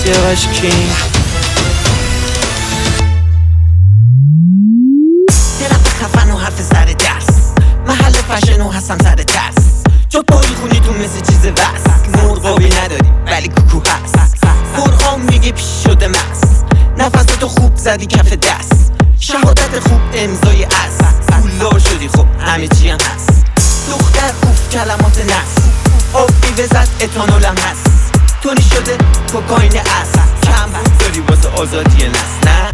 سیاوش کینگ. درخت خفن و حرف سر درس، محل فشن و حسم سر ترس. جو پایی خونی تو مثل چیز وست، مرغابی نداری ولی کوکو هست. قرآن میگه پیش شده مست، نفستو خوب زدی کف دست. شهادت خوب امضای از، پولدار شدی خب همه چی هم هست. دختر اوف کلمات نفس، آب میوه زد اتانولم هست. تونی شده کوکاین اصل، کم بود داری واسه آزادی نسل. نه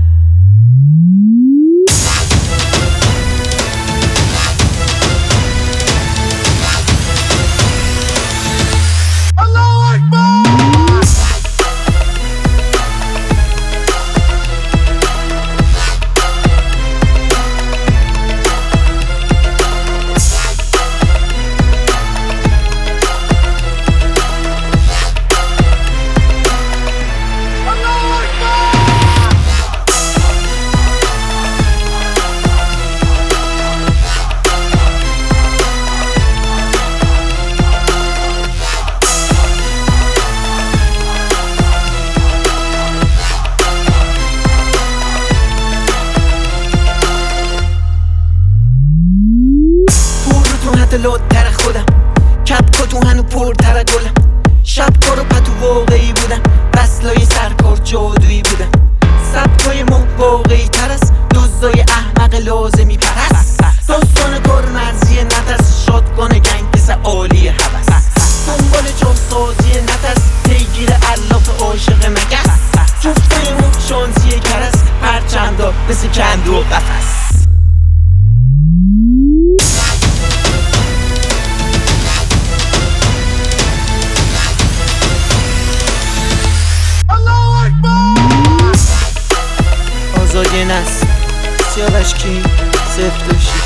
لودتر خودم، کپ تو هنو پرتر گلم. شب کارو پتو واقعی بودم، بسلای سرکار جادویی بودم. سبکای ما واقعی تر است، دوزای احمق لازمی پرست. داستان کار مرزی نترس، شادگان گنگ پس عالی حوست. دنبال جاسازی نترس، پیگیر علاف عاشق مگس. جفتای ما شانسی کرس، پرچندا مثل کندو و قفس. آزادی نسل، سیاوش کینگ 026.